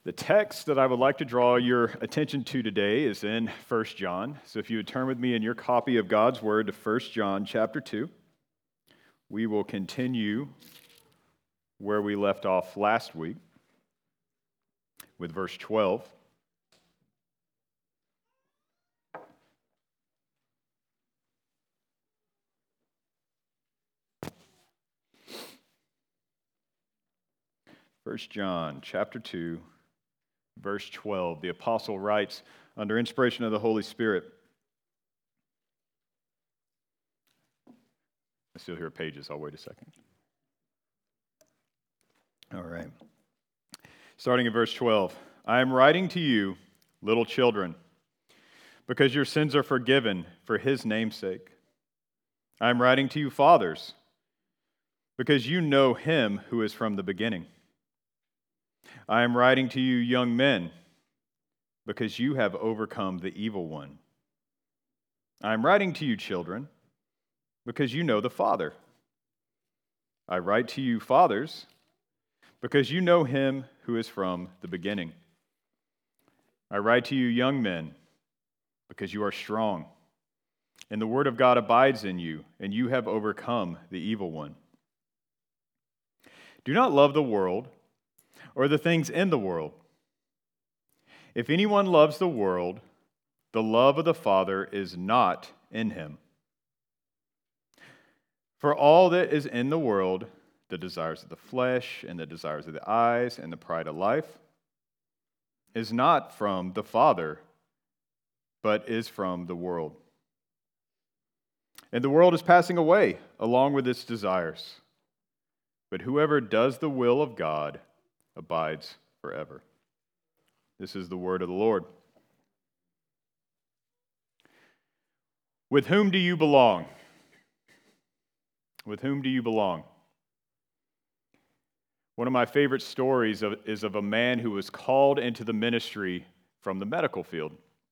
The text that I would like to draw your attention to today is in 1 John. So if you would turn with me in your copy of God's Word to 1 John chapter 2, we will continue where we left off last week with verse 12. First John chapter 2, verse 12. The apostle writes under inspiration of the Holy Spirit. I still hear pages. I'll wait a second. All right. Starting at verse 12. I am writing to you, little children, because your sins are forgiven for his name's sake. I am writing to you, fathers, because you know him who is from the beginning. I am writing to you, young men, because you have overcome the evil one. I am writing to you, children, because you know the Father. I write to you, fathers, because you know him who is from the beginning. I write to you, young men, because you are strong, and the word of God abides in you, and you have overcome the evil one. Do not love the world or the things in the world. If anyone loves the world, the love of the Father is not in him. For all that is in the world, the desires of the flesh and the desires of the eyes and the pride of life, is not from the Father, but is from the world. And the world is passing away along with its desires. But whoever does the will of God abides forever. This is the word of the Lord. With whom do you belong? With whom do you belong? One of my favorite stories is of a man who was called into the ministry from the medical field.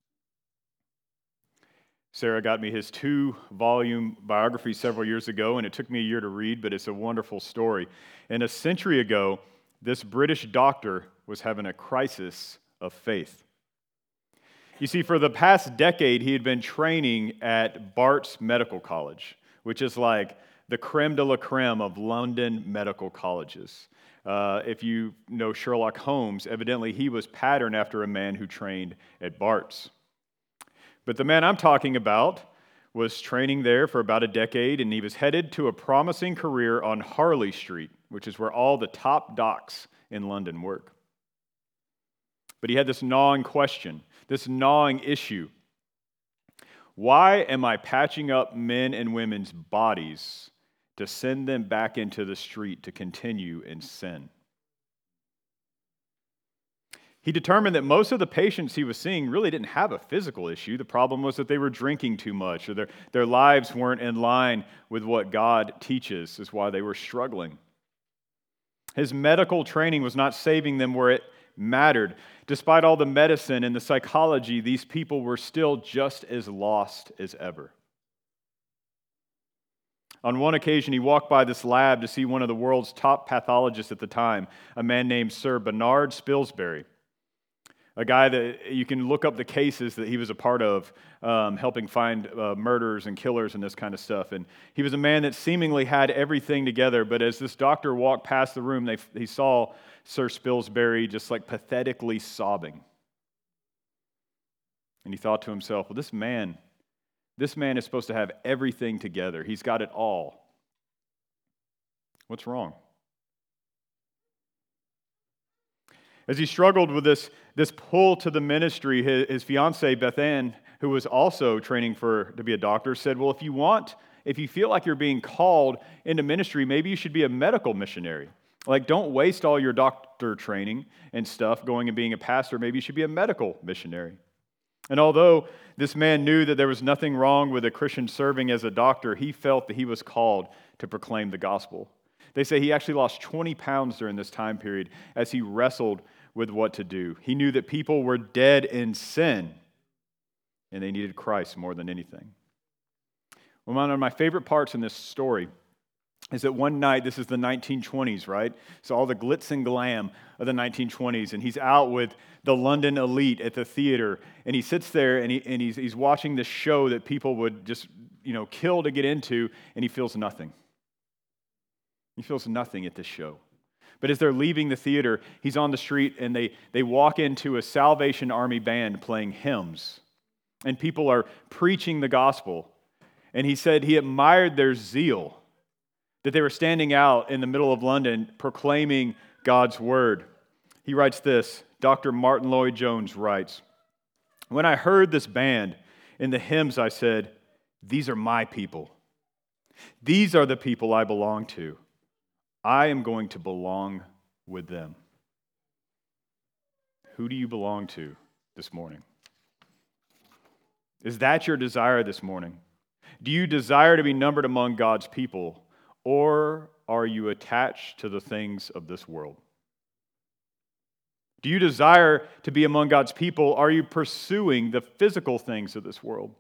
Sarah got me his 2-volume biography several years ago, and it took me a year to read, but it's a wonderful story. And a century ago, this British doctor was having a crisis of faith. You see, for the past decade, he had been training at Barts Medical College, which is like the creme de la creme of London medical colleges. If you know Sherlock Holmes, evidently he was patterned after a man who trained at Barts. But the man I'm talking about was training there for about a decade, and he was headed to a promising career on Harley Street, which is where all the top docs in London work. But he had this gnawing question, this gnawing issue. Why am I patching up men and women's bodies to send them back into the street to continue in sin? He determined that most of the patients he was seeing really didn't have a physical issue. The problem was that they were drinking too much, or their lives weren't in line with what God teaches, is why they were struggling. His medical training was not saving them where it mattered. Despite all the medicine and the psychology, these people were still just as lost as ever. On one occasion, he walked by this lab to see one of the world's top pathologists at the time, a man named Sir Bernard Spilsbury, a guy that you can look up the cases that he was a part of, helping find murderers and killers and this kind of stuff. And he was a man that seemingly had everything together, but as this doctor walked past the room, he saw Sir Spilsbury just like pathetically sobbing. And he thought to himself, well, this man is supposed to have everything together. He's got it all. What's wrong? As he struggled with this pull to the ministry, his fiancée, Beth Ann, who was also training to be a doctor, said, well, if you feel like you're being called into ministry, maybe you should be a medical missionary. Like, don't waste all your doctor training and stuff going and being a pastor. Maybe you should be a medical missionary. And although this man knew that there was nothing wrong with a Christian serving as a doctor, he felt that he was called to proclaim the gospel. They say he actually lost 20 pounds during this time period as he wrestled with what to do. He knew that people were dead in sin, and they needed Christ more than anything. Well, one of my favorite parts in this story is that one night, this is the 1920s, right? So all the glitz and glam of the 1920s, and he's out with the London elite at the theater, and he sits there and he's watching this show that people would just, kill to get into, and he feels nothing. He feels nothing at this show. But as they're leaving the theater, he's on the street, and they walk into a Salvation Army band playing hymns, and people are preaching the gospel. And he said he admired their zeal, that they were standing out in the middle of London proclaiming God's word. He writes this, Dr. Martin Lloyd-Jones writes, "When I heard this band in the hymns, I said, 'These are my people. These are the people I belong to. I am going to belong with them.'" Who do you belong to this morning? Is that your desire this morning? Do you desire to be numbered among God's people, or are you attached to the things of this world? Do you desire to be among God's people? Are you pursuing the physical things of this world?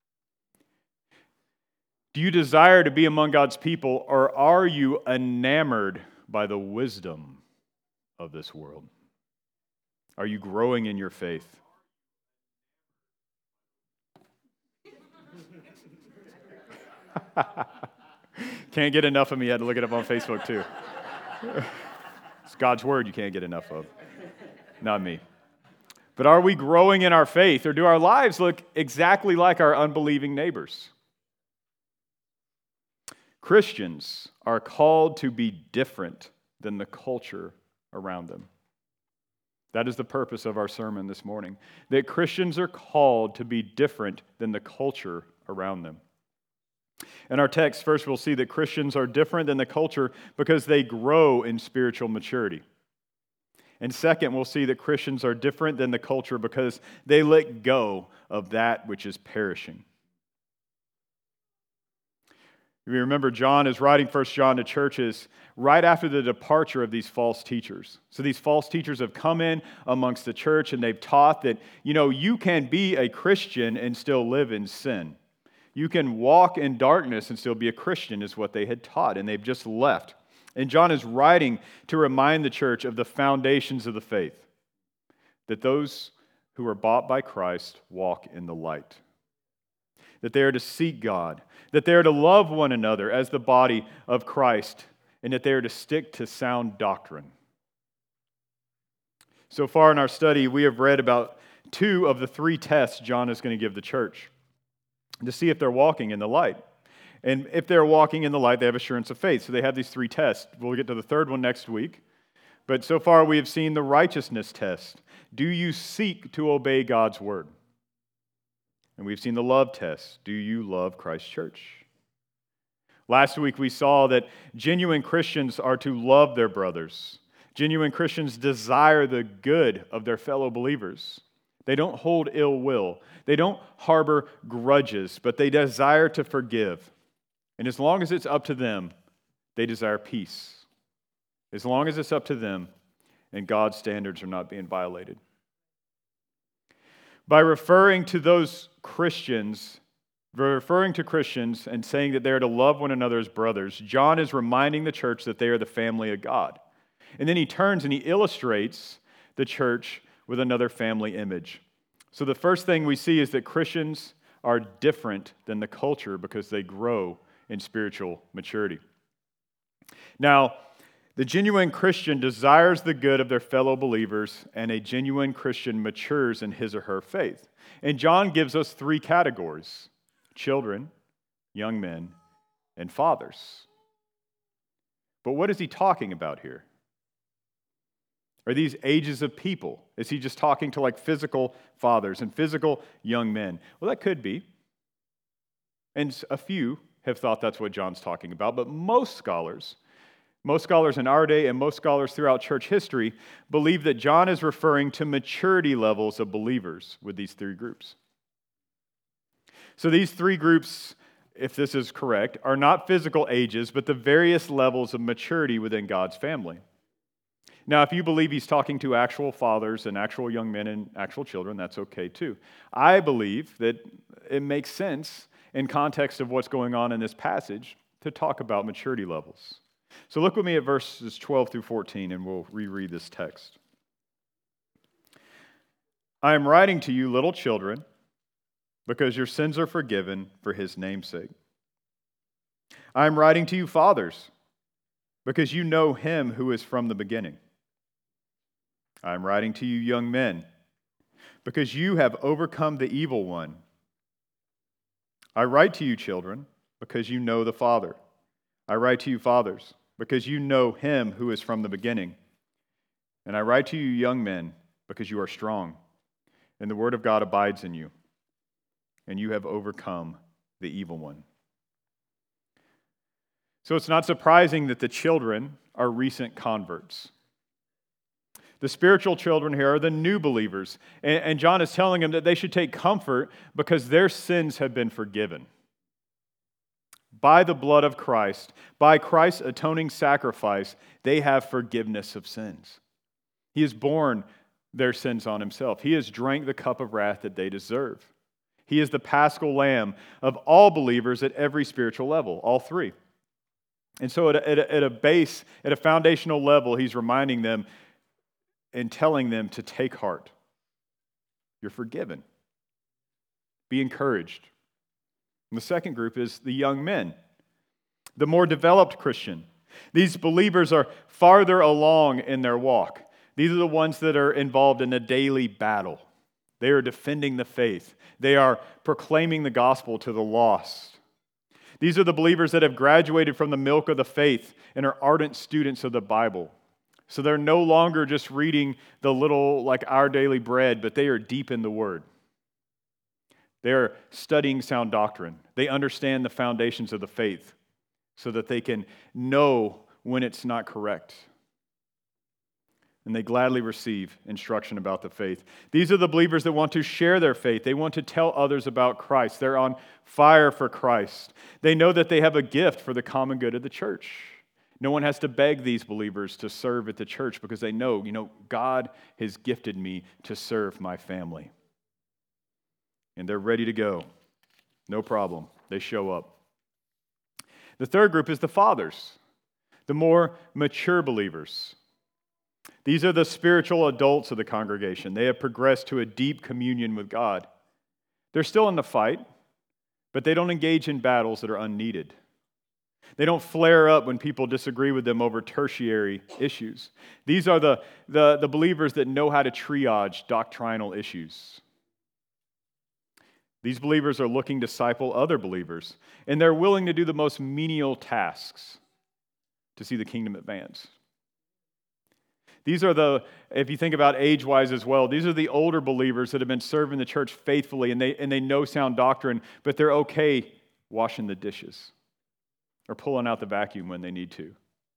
Do you desire to be among God's people, or are you enamored by the wisdom of this world? Are you growing in your faith? Can't get enough of me. I had to look it up on Facebook too. It's God's word you can't get enough of. Not me. But are we growing in our faith, or do our lives look exactly like our unbelieving neighbors? Christians are called to be different than the culture around them. That is the purpose of our sermon this morning. That Christians are called to be different than the culture around them. In our text, first we'll see that Christians are different than the culture because they grow in spiritual maturity. And second, we'll see that Christians are different than the culture because they let go of that which is perishing. You remember John is writing 1 John to churches right after the departure of these false teachers. So these false teachers have come in amongst the church and they've taught that, you can be a Christian and still live in sin. You can walk in darkness and still be a Christian is what they had taught, and they've just left. And John is writing to remind the church of the foundations of the faith, that those who are bought by Christ walk in the light, that they are to seek God, that they are to love one another as the body of Christ, and that they are to stick to sound doctrine. So far in our study, we have read about 2 of the 3 tests John is going to give the church to see if they're walking in the light. And if they're walking in the light, they have assurance of faith. So they have these 3 tests. We'll get to the 3rd one next week. But so far we have seen the righteousness test. Do you seek to obey God's word? And we've seen the love test. Do you love Christ's church? Last week we saw that genuine Christians are to love their brothers. Genuine Christians desire the good of their fellow believers. They don't hold ill will. They don't harbor grudges, but they desire to forgive. And as long as it's up to them, they desire peace. As long as it's up to them and God's standards are not being violated. By referring to Christians and saying that they are to love one another as brothers, John is reminding the church that they are the family of God. And then he turns and he illustrates the church with another family image. So the first thing we see is that Christians are different than the culture because they grow in spiritual maturity. Now, the genuine Christian desires the good of their fellow believers, and a genuine Christian matures in his or her faith. And John gives us 3 categories: children, young men, and fathers. But what is he talking about here? Are these ages of people? Is he just talking to like physical fathers and physical young men? Well, that could be. And a few have thought that's what John's talking about, but most scholars in our day and most scholars throughout church history believe that John is referring to maturity levels of believers with these 3 groups. So these 3 groups, if this is correct, are not physical ages, but the various levels of maturity within God's family. Now, if you believe he's talking to actual fathers and actual young men and actual children, that's okay too. I believe that it makes sense in context of what's going on in this passage to talk about maturity levels. So look with me at verses 12 through 14, and we'll reread this text. I am writing to you, little children, because your sins are forgiven for his name's sake. I am writing to you, fathers, because you know him who is from the beginning. I am writing to you, young men, because you have overcome the evil one. I write to you, children, because you know the Father. I write to you, fathers, because you know him who is from the beginning. And I write to you, young men, because you are strong, and the word of God abides in you, and you have overcome the evil one. So it's not surprising that the children are recent converts. The spiritual children here are the new believers. And John is telling them that they should take comfort because their sins have been forgiven. By the blood of Christ, by Christ's atoning sacrifice, they have forgiveness of sins. He has borne their sins on himself. He has drank the cup of wrath that they deserve. He is the paschal lamb of all believers at every spiritual level, all three. And so at a base, at a foundational level, he's reminding them and telling them to take heart. You're forgiven. Be encouraged. And the second group is the young men, the more developed Christian. These believers are farther along in their walk. These are the ones that are involved in a daily battle. They are defending the faith. They are proclaiming the gospel to the lost. These are the believers that have graduated from the milk of the faith and are ardent students of the Bible. So they're no longer just reading the little, like Our Daily Bread, but they are deep in the Word. They are studying sound doctrine. They understand the foundations of the faith so that they can know when it's not correct. And they gladly receive instruction about the faith. These are the believers that want to share their faith. They want to tell others about Christ. They're on fire for Christ. They know that they have a gift for the common good of the church. No one has to beg these believers to serve at the church because they know, God has gifted me to serve my family. And they're ready to go. No problem. They show up. The third group is the fathers, the more mature believers. These are the spiritual adults of the congregation. They have progressed to a deep communion with God. They're still in the fight, but they don't engage in battles that are unneeded. They don't flare up when people disagree with them over tertiary issues. These are the believers that know how to triage doctrinal issues. These believers are looking to disciple other believers, and they're willing to do the most menial tasks to see the kingdom advance. These are if you think about age-wise as well, these are the older believers that have been serving the church faithfully, and they know sound doctrine, but they're okay washing the dishes or pulling out the vacuum when they need to.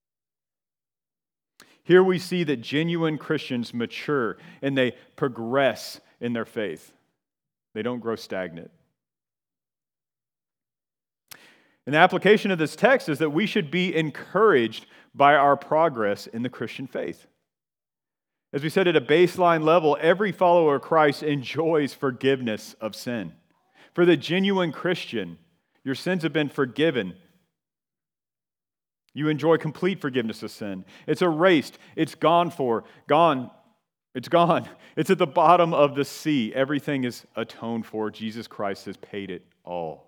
Here we see that genuine Christians mature and they progress in their faith. They don't grow stagnant. And the application of this text is that we should be encouraged by our progress in the Christian faith. As we said, at a baseline level, every follower of Christ enjoys forgiveness of sin. For the genuine Christian, your sins have been forgiven. You enjoy complete forgiveness of sin. It's erased. It's gone. It's gone. It's at the bottom of the sea. Everything is atoned for. Jesus Christ has paid it all.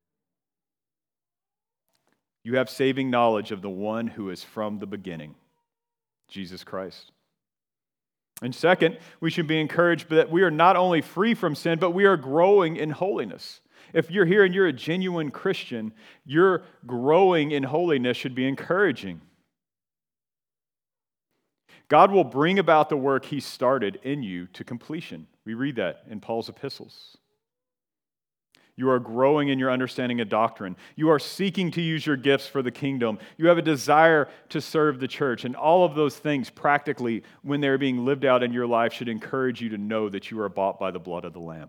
You have saving knowledge of the one who is from the beginning, Jesus Christ. And second, we should be encouraged that we are not only free from sin, but we are growing in holiness. If you're here and you're a genuine Christian, your growing in holiness should be encouraging. God will bring about the work He started in you to completion. We read that in Paul's epistles. You are growing in your understanding of doctrine. You are seeking to use your gifts for the kingdom. You have a desire to serve the church. And all of those things, practically, when they're being lived out in your life, should encourage you to know that you are bought by the blood of the Lamb.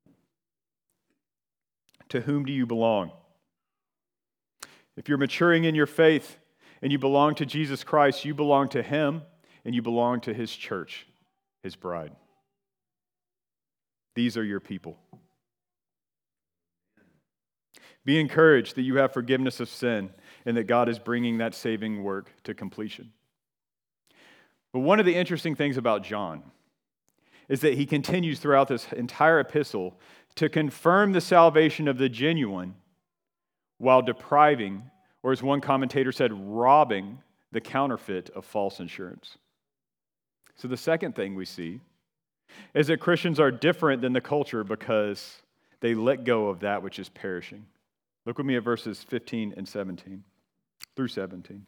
To whom do you belong? If you're maturing in your faith and you belong to Jesus Christ, you belong to Him and you belong to His church, His bride. These are your people. Be encouraged that you have forgiveness of sin. and that God is bringing that saving work to completion. But one of the interesting things about John is that he continues throughout this entire epistle to confirm the salvation of the genuine while depriving, or as one commentator said, robbing the counterfeit of false insurance. So the second thing we see is that Christians are different than the culture because they let go of that which is perishing. Look with me at verses 15 and 17 through 17.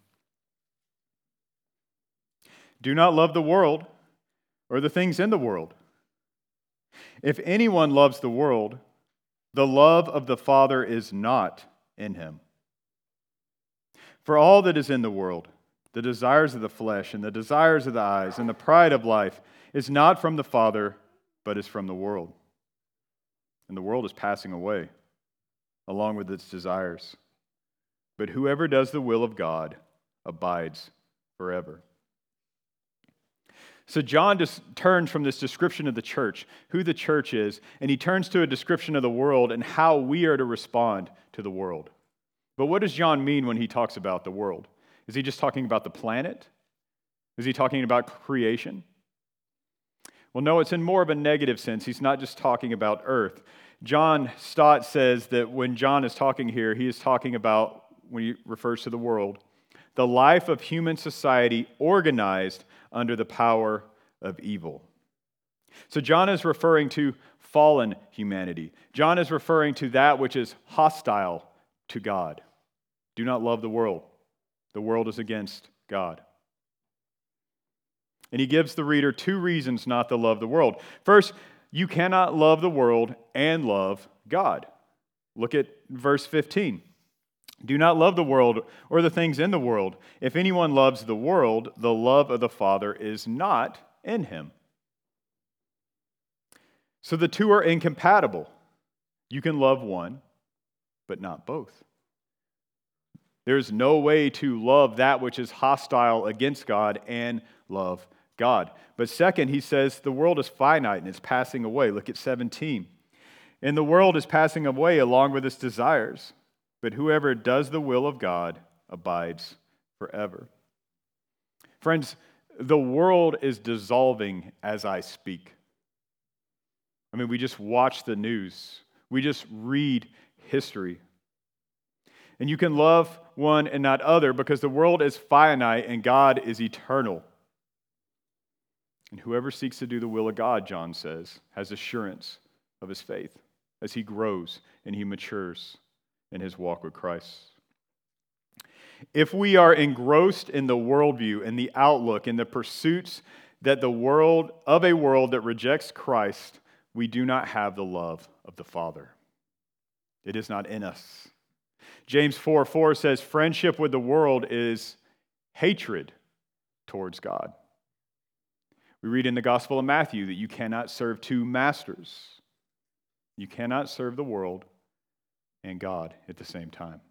Do not love the world or the things in the world. If anyone loves the world, the love of the Father is not in him. For all that is in the world, the desires of the flesh and the desires of the eyes and the pride of life, is not from the Father, but is from the world. And the world is passing away, along with its desires. But whoever does the will of God abides forever. So John just turns from this description of the church, who the church is, and he turns to a description of the world and how we are to respond to the world. But what does John mean when he talks about the world? Is he just talking about the planet? Is he talking about creation? Well, no, it's in more of a negative sense. He's not just talking about earth. John Stott says that when John is talking here, he is talking about, when he refers to the world, the life of human society organized under the power of evil. So John is referring to fallen humanity. John is referring to that which is hostile to God. Do not love the world. The world is against God. And he gives the reader two reasons not to love the world. First, you cannot love the world and love God. Look at verse 15. Do not love the world or the things in the world. If anyone loves the world, the love of the Father is not in him. So the two are incompatible. You can love one, but not both. There's no way to love that which is hostile against God and love God. But second, he says the world is finite and it's passing away. Look at 17. And the world is passing away along with its desires. But whoever does the will of God abides forever. Friends, the world is dissolving as I speak. I mean, we just watch the news. We just read history. And you can love one and not other because the world is finite and God is eternal. And whoever seeks to do the will of God, John says, has assurance of his faith as he grows and he matures in his walk with Christ. If we are engrossed in the worldview and the outlook and the pursuits that a world that rejects Christ, we do not have the love of the Father. It is not in us. James 4:4 says, friendship with the world is hatred towards God. We read in the Gospel of Matthew that you cannot serve two masters. You cannot serve the world and God at the same time.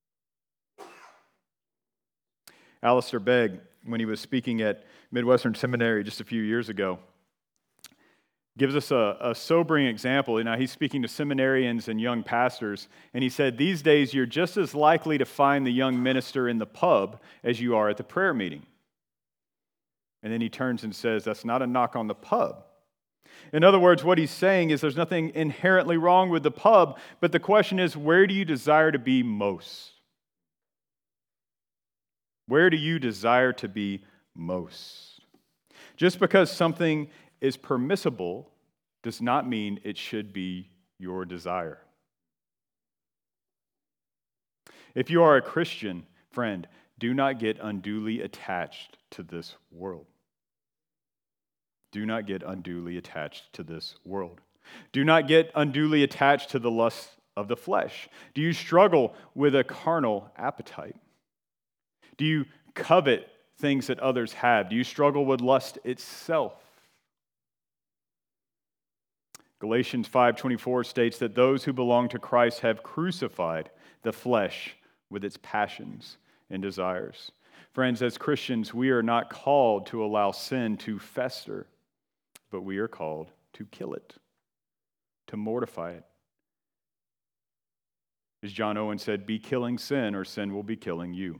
Alistair Begg, when he was speaking at Midwestern Seminary just a few years ago, gives us a sobering example. Now, he's speaking to seminarians and young pastors, and he said, these days you're just as likely to find the young minister in the pub as you are at the prayer meeting. And then he turns and says, that's not a knock on the pub. In other words, what he's saying is there's nothing inherently wrong with the pub, but the question is, where do you desire to be most? Where do you desire to be most? Just because something is permissible does not mean it should be your desire. If you are a Christian, friend, do not get unduly attached to this world. Do not get unduly attached to this world. Do not get unduly attached to the lust of the flesh. Do you struggle with a carnal appetite? Do you covet things that others have? Do you struggle with lust itself? Galatians 5:24 states that those who belong to Christ have crucified the flesh with its passions and desires. Friends, as Christians, we are not called to allow sin to fester, but we are called to kill it, to mortify it. As John Owen said, be killing sin, or sin will be killing you.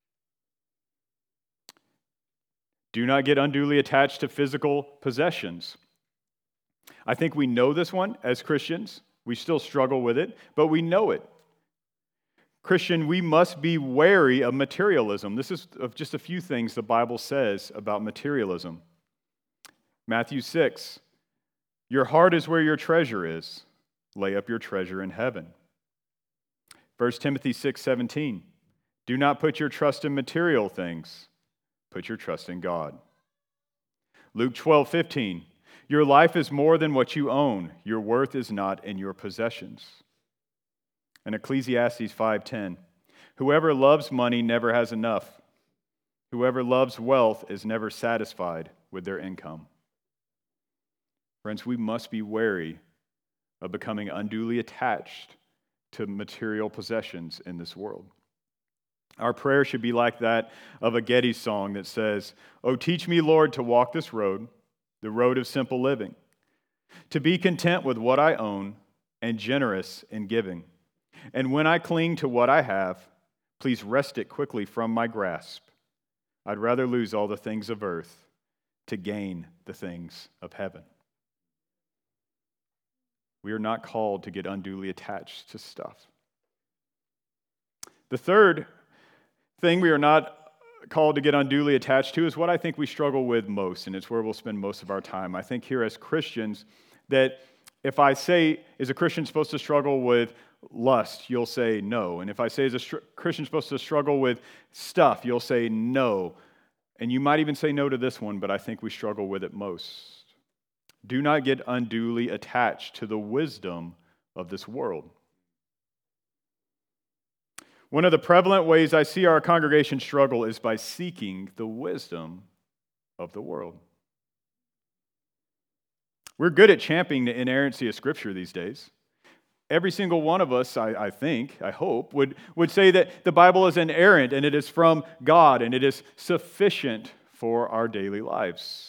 Do not get unduly attached to physical possessions. I think we know this one as Christians. We still struggle with it, but we know it. Christian, we must be wary of materialism. This is of just a few things the Bible says about materialism. Matthew 6, your heart is where your treasure is. Lay up your treasure in heaven. 1 Timothy 6:17, do not put your trust in material things. Put your trust in God. Luke 12:15, your life is more than what you own. Your worth is not in your possessions. And Ecclesiastes 5:10, whoever loves money never has enough. Whoever loves wealth is never satisfied with their income. Friends, we must be wary of becoming unduly attached to material possessions in this world. Our prayer should be like that of a Getty song that says, oh, teach me, Lord, to walk this road, the road of simple living, to be content with what I own and generous in giving. And when I cling to what I have, please wrest it quickly from my grasp. I'd rather lose all the things of earth to gain the things of heaven. We are not called to get unduly attached to stuff. The third thing we are not called to get unduly attached to is what I think we struggle with most, and it's where we'll spend most of our time. I think here as Christians that if I say, is a Christian supposed to struggle with lust, you'll say no. And if I say, is a Christian supposed to struggle with stuff, you'll say no. And you might even say no to this one, but I think we struggle with it most. Do not get unduly attached to the wisdom of this world. One of the prevalent ways I see our congregation struggle is by seeking the wisdom of the world. We're good at championing the inerrancy of Scripture these days. Every single one of us, I hope, would say that the Bible is inerrant and it is from God and it is sufficient for our daily lives.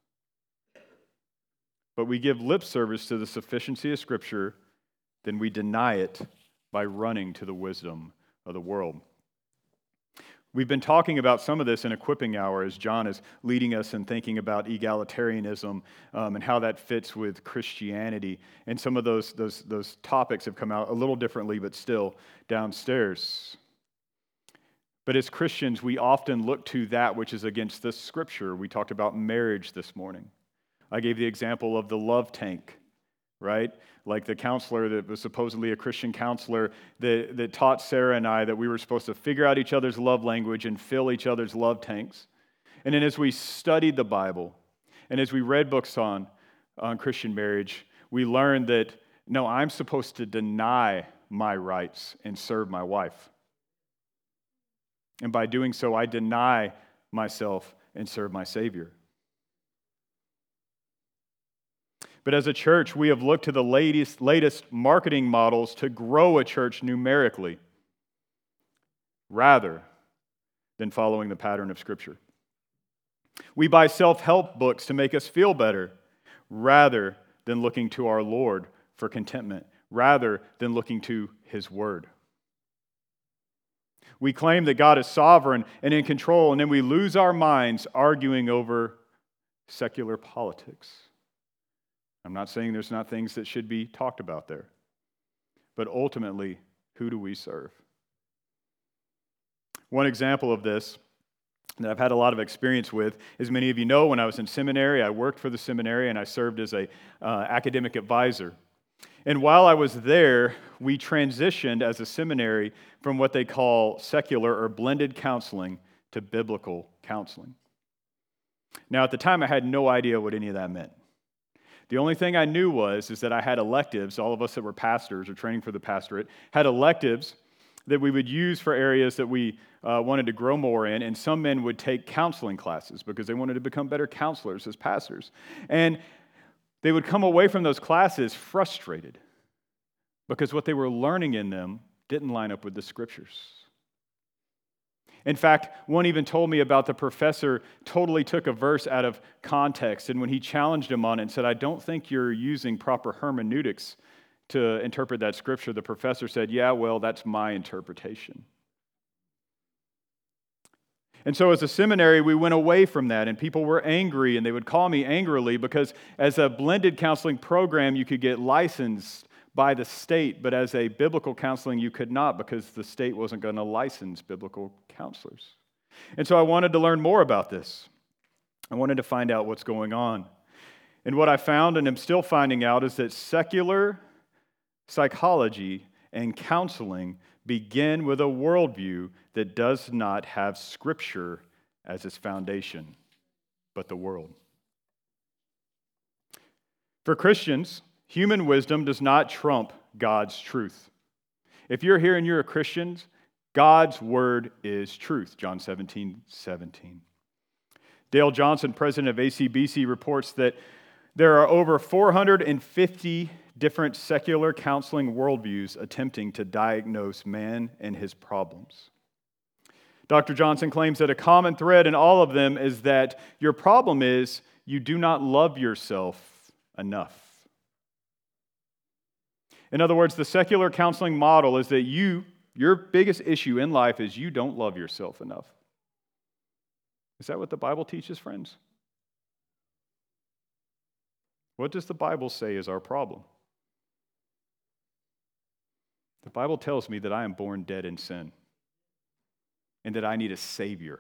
But we give lip service to the sufficiency of Scripture, then we deny it by running to the wisdom of the world. We've been talking about some of this in Equipping Hour as John is leading us in thinking about egalitarianism and how that fits with Christianity. And some of those topics have come out a little differently, but still downstairs. But as Christians, we often look to that which is against this Scripture. We talked about marriage this morning. I gave the example of the love tank, right? Like the counselor that was supposedly a Christian counselor that taught Sarah and I that we were supposed to figure out each other's love language and fill each other's love tanks. And then as we studied the Bible and as we read books on Christian marriage, we learned that, no, I'm supposed to deny my rights and serve my wife. And by doing so, I deny myself and serve my Savior. But as a church, we have looked to the latest marketing models to grow a church numerically rather than following the pattern of Scripture. We buy self-help books to make us feel better rather than looking to our Lord for contentment, rather than looking to His Word. We claim that God is sovereign and in control, and then we lose our minds arguing over secular politics. I'm not saying there's not things that should be talked about there. But ultimately, who do we serve? One example of this that I've had a lot of experience with, as many of you know, when I was in seminary, I worked for the seminary and I served as an academic advisor. And while I was there, we transitioned as a seminary from what they call secular or blended counseling to biblical counseling. Now, at the time, I had no idea what any of that meant. The only thing I knew is that I had electives. All of us that were pastors or training for the pastorate had electives that we would use for areas that we wanted to grow more in, and some men would take counseling classes because they wanted to become better counselors as pastors. And they would come away from those classes frustrated because what they were learning in them didn't line up with the Scriptures. In fact, one even told me about the professor totally took a verse out of context, and when he challenged him on it and said, I don't think you're using proper hermeneutics to interpret that scripture, the professor said, yeah, well, that's my interpretation. And so as a seminary, we went away from that, and people were angry, and they would call me angrily because as a blended counseling program, you could get licensed by the state, but as a biblical counseling, you could not because the state wasn't going to license biblical counselors. And so I wanted to learn more about this. I wanted to find out what's going on. And what I found, and am still finding out, is that secular psychology and counseling begin with a worldview that does not have Scripture as its foundation, but the world. For Christians, human wisdom does not trump God's truth. If you're here and you're a Christian, God's word is truth, John 17:17. Dale Johnson, president of ACBC, reports that there are over 450 different secular counseling worldviews attempting to diagnose man and his problems. Dr. Johnson claims that a common thread in all of them is that your problem is you do not love yourself enough. In other words, the secular counseling model is that your biggest issue in life is you don't love yourself enough. Is that what the Bible teaches, friends? What does the Bible say is our problem? The Bible tells me that I am born dead in sin and that I need a Savior.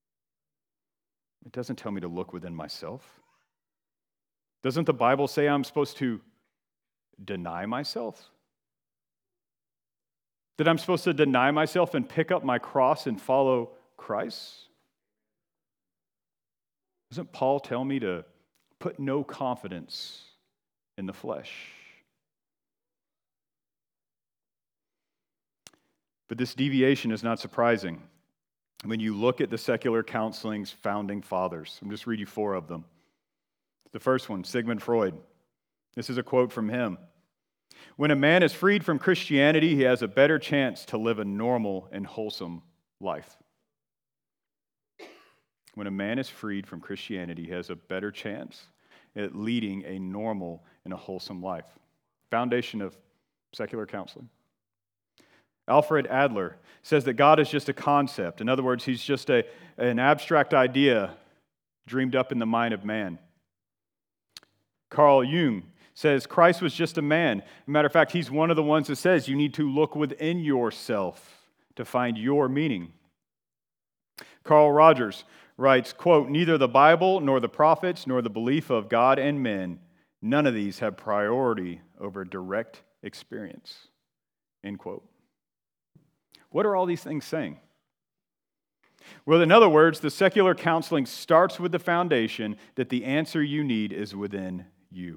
It doesn't tell me to look within myself. Doesn't the Bible say I'm supposed to deny myself? That I'm supposed to deny myself and pick up my cross and follow Christ? Doesn't Paul tell me to put no confidence in the flesh? But this deviation is not surprising when you look at the secular counseling's founding fathers. I'm just read you 4 of them. The first one, Sigmund Freud. This is a quote from him. When a man is freed from Christianity, he has a better chance to live a normal and wholesome life. When a man is freed from Christianity, he has a better chance at leading a normal and a wholesome life. Foundation of secular counseling. Alfred Adler says that God is just a concept. In other words, he's just an abstract idea dreamed up in the mind of man. Carl Jung says Christ was just a man. As a matter of fact, he's one of the ones that says you need to look within yourself to find your meaning. Carl Rogers writes, quote, neither the Bible nor the prophets nor the belief of God and men, none of these have priority over direct experience, end quote. What are all these things saying? Well, in other words, the secular counseling starts with the foundation that the answer you need is within you.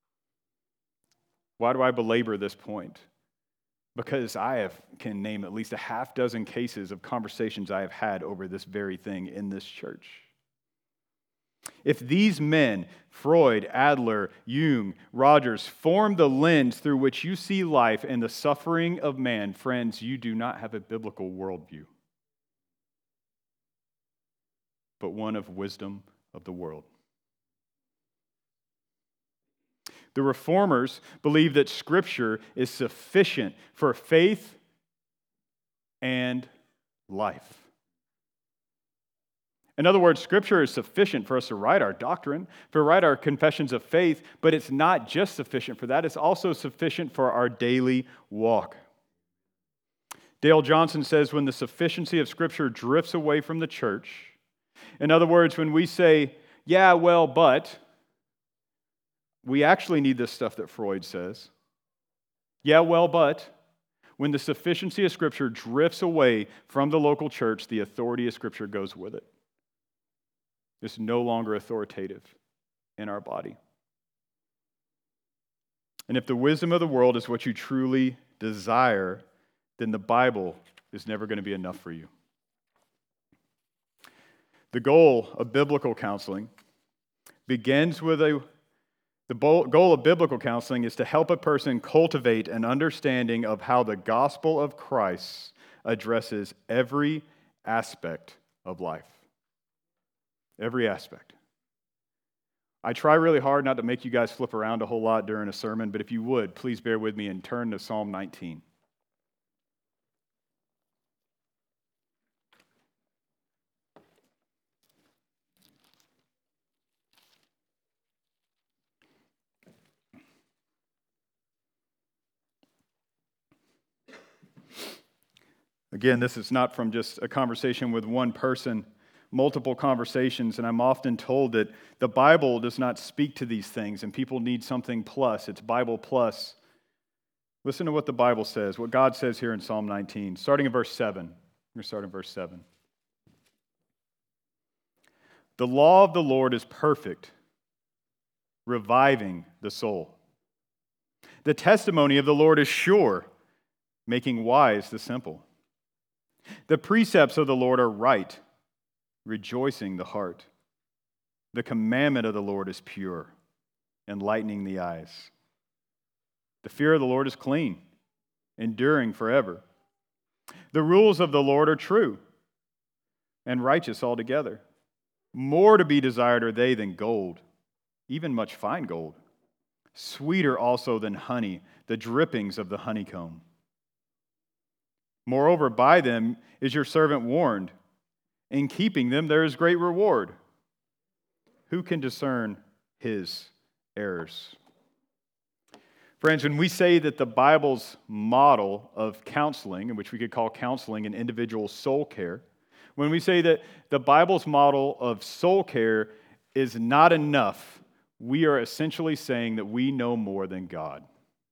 Why do I belabor this point? Because I can name at least a half dozen cases of conversations I have had over this very thing in this church. If these men, Freud, Adler, Jung, Rogers, form the lens through which you see life and the suffering of man, friends, you do not have a biblical worldview, but one of wisdom of the world. The Reformers believe that Scripture is sufficient for faith and life. In other words, Scripture is sufficient for us to write our doctrine, to write our confessions of faith, but it's not just sufficient for that, it's also sufficient for our daily walk. Dale Johnson says when the sufficiency of Scripture drifts away from the church, in other words, when we say, yeah, well, but, we actually need this stuff that Freud says. Yeah, well, but, when the sufficiency of Scripture drifts away from the local church, the authority of Scripture goes with it. It's no longer authoritative in our body. And if the wisdom of the world is what you truly desire, then the Bible is never going to be enough for you. The goal of biblical counseling begins with the goal of biblical counseling is to help a person cultivate an understanding of how the gospel of Christ addresses every aspect of life. Every aspect. I try really hard not to make you guys flip around a whole lot during a sermon, but if you would, please bear with me and turn to Psalm 19. Again, this is not from just a conversation with one person, multiple conversations, and I'm often told that the Bible does not speak to these things and people need something plus. It's Bible plus. Listen to what the Bible says, what God says here in Psalm 19, starting in verse 7. We're starting verse 7. The law of the Lord is perfect, reviving the soul. The testimony of the Lord is sure, making wise the simple. The precepts of the Lord are right, rejoicing the heart. The commandment of the Lord is pure, enlightening the eyes. The fear of the Lord is clean, enduring forever. The rules of the Lord are true and righteous altogether. More to be desired are they than gold, even much fine gold. Sweeter also than honey, the drippings of the honeycomb. Moreover, by them is your servant warned. In keeping them there is great reward. Who can discern his errors? Friends, when we say that the Bible's model of counseling, in which we could call counseling an individual soul care, when we say that the Bible's model of soul care is not enough, we are essentially saying that we know more than God.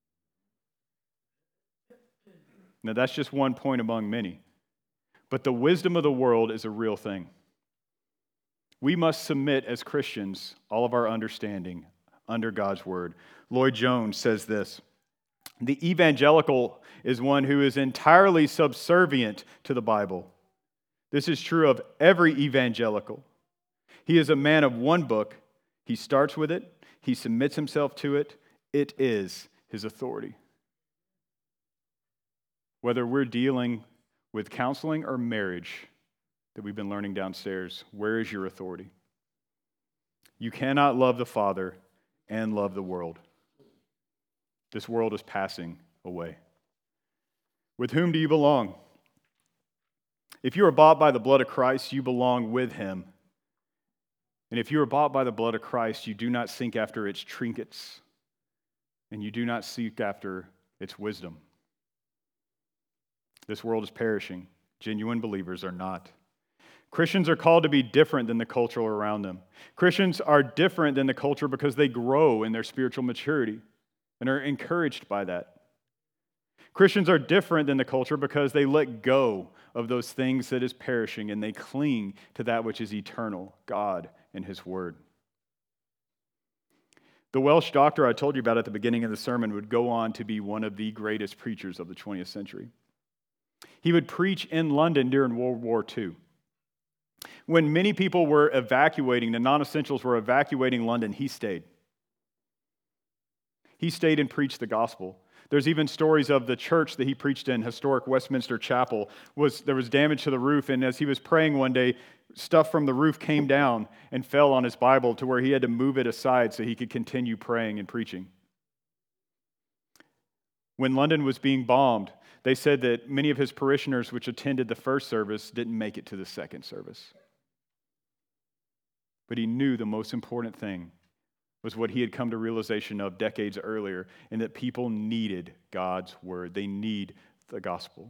Now, that's just one point among many. But the wisdom of the world is a real thing. We must submit as Christians all of our understanding under God's word. Lloyd Jones says this: the evangelical is one who is entirely subservient to the Bible. This is true of every evangelical. He is a man of one book. He starts with it. He submits himself to it. It is his authority. Whether we're dealing with counseling or marriage that we've been learning downstairs, where is your authority? You cannot love the Father and love the world. This world is passing away. With whom do you belong? If you are bought by the blood of Christ, you belong with him. And if you are bought by the blood of Christ, you do not seek after its trinkets, and you do not seek after its wisdom. This world is perishing. Genuine believers are not. Christians are called to be different than the culture around them. Christians are different than the culture because they grow in their spiritual maturity and are encouraged by that. Christians are different than the culture because they let go of those things that is perishing and they cling to that which is eternal, God and his word. The Welsh doctor I told you about at the beginning of the sermon would go on to be one of the greatest preachers of the 20th century. He would preach in London during World War II. When many people were evacuating, the non-essentials were evacuating London, he stayed. He stayed and preached the gospel. There's even stories of the church that he preached in, historic Westminster Chapel. There was damage to the roof, and as he was praying one day, stuff from the roof came down and fell on his Bible to where he had to move it aside so he could continue praying and preaching. When London was being bombed, they said that many of his parishioners which attended the first service didn't make it to the second service. But he knew the most important thing was what he had come to realization of decades earlier, and that people needed God's word. They need the gospel.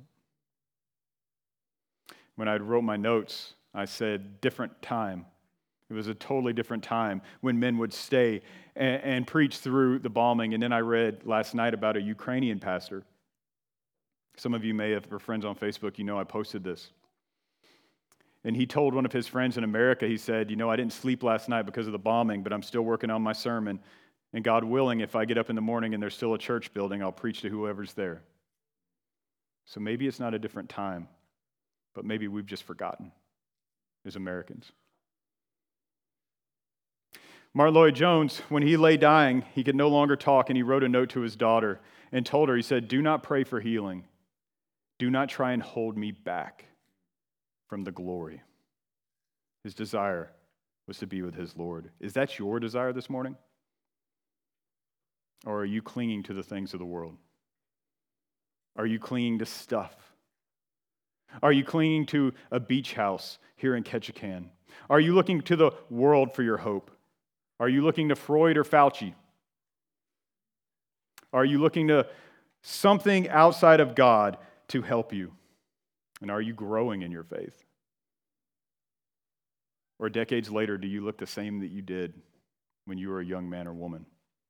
When I wrote my notes, I said different time. It was a totally different time when men would stay and preach through the bombing. And then I read last night about a Ukrainian pastor. Some of you may have, or friends on Facebook, you know I posted this. And he told one of his friends in America, he said, I didn't sleep last night because of the bombing, but I'm still working on my sermon. And God willing, if I get up in the morning and there's still a church building, I'll preach to whoever's there. So maybe it's not a different time, but maybe we've just forgotten as Americans. Martyn Lloyd-Jones, when he lay dying, he could no longer talk, and he wrote a note to his daughter and told her, he said, "Do not pray for healing. Do not try and hold me back from the glory." His desire was to be with his Lord. Is that your desire this morning? Or are you clinging to the things of the world? Are you clinging to stuff? Are you clinging to a beach house here in Ketchikan? Are you looking to the world for your hope? Are you looking to Freud or Fauci? Are you looking to something outside of God to help you? And are you growing in your faith? Or decades later, do you look the same that you did when you were a young man or woman?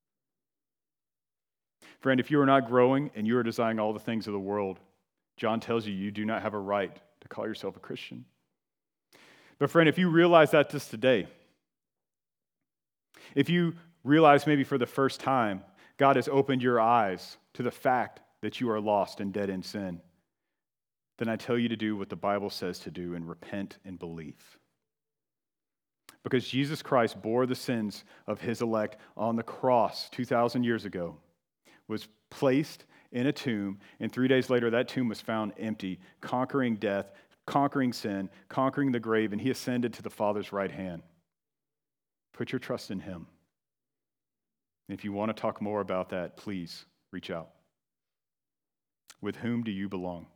Friend, if you are not growing and you are desiring all the things of the world, John tells you you do not have a right to call yourself a Christian. But friend, if you realize that just today, if you realize maybe for the first time, God has opened your eyes to the fact that you are lost and dead in sin, then I tell you to do what the Bible says to do and repent and believe. Because Jesus Christ bore the sins of his elect on the cross 2,000 years ago, was placed in a tomb, and 3 days later that tomb was found empty, conquering death, conquering sin, conquering the grave, and he ascended to the Father's right hand. Put your trust in him. And if you want to talk more about that, please reach out. With whom do you belong?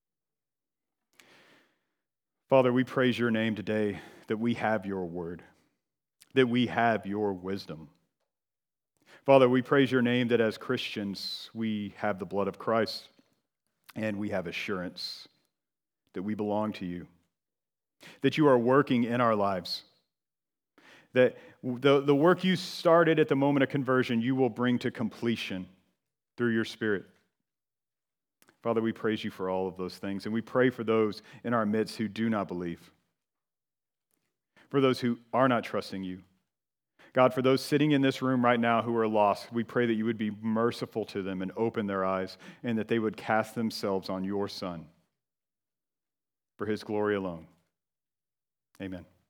Father, we praise your name today that we have your word, that we have your wisdom. Father, we praise your name that as Christians, we have the blood of Christ and we have assurance that we belong to you, that you are working in our lives, that the work you started at the moment of conversion, you will bring to completion through your Spirit. Father, we praise you for all of those things, and we pray for those in our midst who do not believe, for those who are not trusting you. God, for those sitting in this room right now who are lost, we pray that you would be merciful to them and open their eyes, and that they would cast themselves on your Son for his glory alone. Amen.